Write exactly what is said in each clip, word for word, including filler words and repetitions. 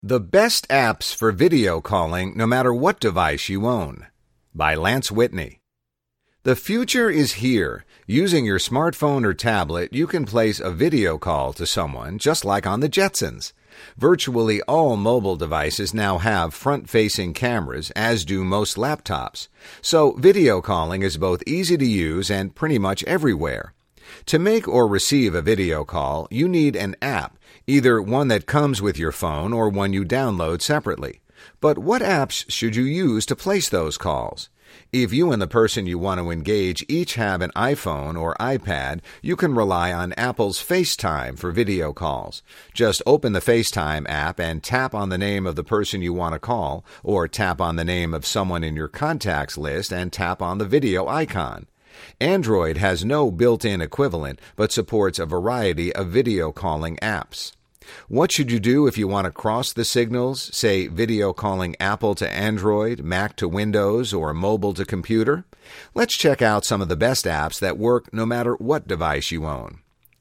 The Best Apps for Video Calling No Matter What Device You Own by Lance Whitney. The future is here. Using your smartphone or tablet, you can place a video call to someone just like on the Jetsons. Virtually all mobile devices now have front-facing cameras, as do most laptops. So video calling is both easy to use and pretty much everywhere. To make or receive a video call, you need an app, either one that comes with your phone or one you download separately. But what apps should you use to place those calls? If you and the person you want to engage each have an iPhone or iPad, you can rely on Apple's FaceTime for video calls. Just open the FaceTime app and tap on the name of the person you want to call, or tap on the name of someone in your contacts list and tap on the video icon. Android has no built-in equivalent, but supports a variety of video calling apps. What should you do if you want to cross the signals, say video calling Apple to Android, Mac to Windows, or mobile to computer? Let's check out some of the best apps that work no matter what device you own.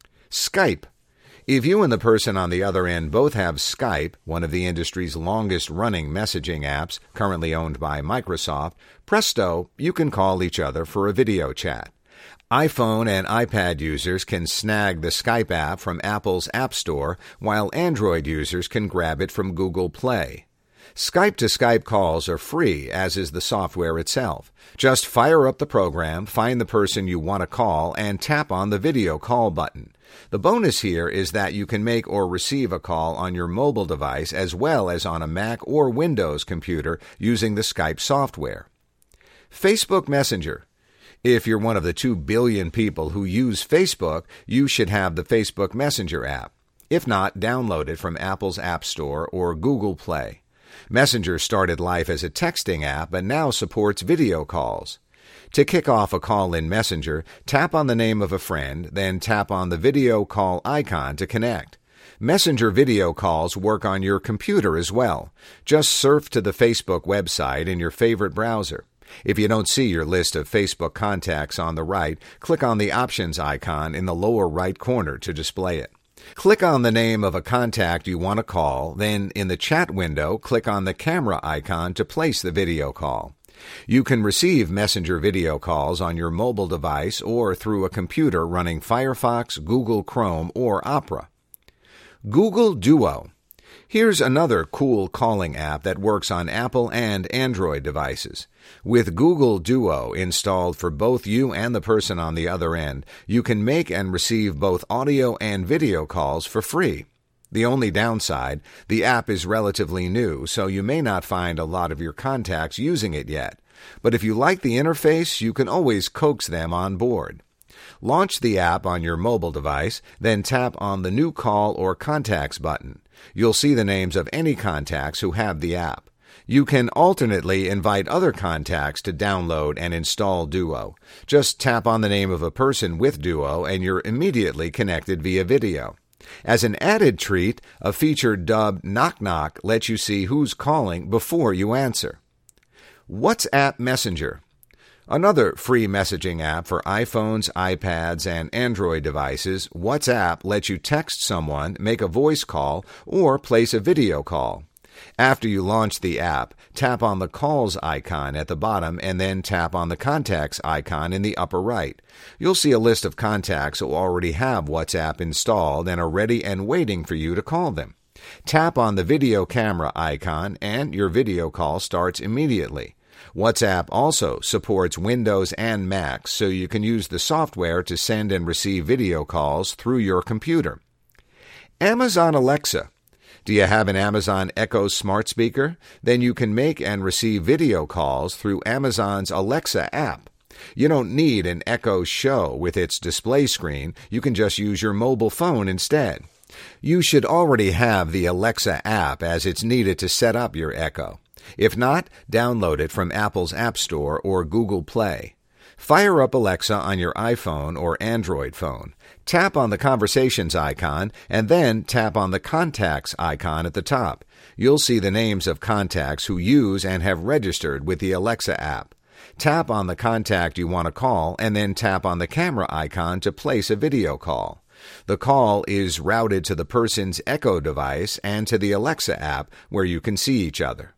Skype. If you and the person on the other end both have Skype, one of the industry's longest-running messaging apps, currently owned by Microsoft, presto, you can call each other for a video chat. iPhone and iPad users can snag the Skype app from Apple's App Store, while Android users can grab it from Google Play. Skype-to-Skype calls are free, as is the software itself. Just fire up the program, find the person you want to call, and tap on the video call button. The bonus here is that you can make or receive a call on your mobile device as well as on a Mac or Windows computer using the Skype software. Facebook Messenger. If you're one of the two billion people who use Facebook, you should have the Facebook Messenger app. If not, download it from Apple's App Store or Google Play. Messenger started life as a texting app and now supports video calls. To kick off a call in Messenger, tap on the name of a friend, then tap on the video call icon to connect. Messenger video calls work on your computer as well. Just surf to the Facebook website in your favorite browser. If you don't see your list of Facebook contacts on the right, click on the Options icon in the lower right corner to display it. Click on the name of a contact you want to call, then in the chat window, click on the camera icon to place the video call. You can receive Messenger video calls on your mobile device or through a computer running Firefox, Google Chrome, or Opera. Google Duo. Here's another cool calling app that works on Apple and Android devices. With Google Duo installed for both you and the person on the other end, you can make and receive both audio and video calls for free. The only downside, the app is relatively new, so you may not find a lot of your contacts using it yet. But if you like the interface, you can always coax them on board. Launch the app on your mobile device, then tap on the New Call or Contacts button. You'll see the names of any contacts who have the app. You can alternately invite other contacts to download and install Duo. Just tap on the name of a person with Duo and you're immediately connected via video. As an added treat, a feature dubbed Knock Knock lets you see who's calling before you answer. WhatsApp Messenger. Another free messaging app for iPhones, iPads, and Android devices, WhatsApp lets you text someone, make a voice call, or place a video call. After you launch the app, tap on the Calls icon at the bottom and then tap on the Contacts icon in the upper right. You'll see a list of contacts who already have WhatsApp installed and are ready and waiting for you to call them. Tap on the video camera icon and your video call starts immediately. WhatsApp also supports Windows and Mac, so you can use the software to send and receive video calls through your computer. Amazon Alexa. Do you have an Amazon Echo smart speaker? Then you can make and receive video calls through Amazon's Alexa app. You don't need an Echo Show with its display screen. You can just use your mobile phone instead. You should already have the Alexa app, as it's needed to set up your Echo. If not, download it from Apple's App Store or Google Play. Fire up Alexa on your iPhone or Android phone. Tap on the Conversations icon and then tap on the Contacts icon at the top. You'll see the names of contacts who use and have registered with the Alexa app. Tap on the contact you want to call and then tap on the camera icon to place a video call. The call is routed to the person's Echo device and to the Alexa app where you can see each other.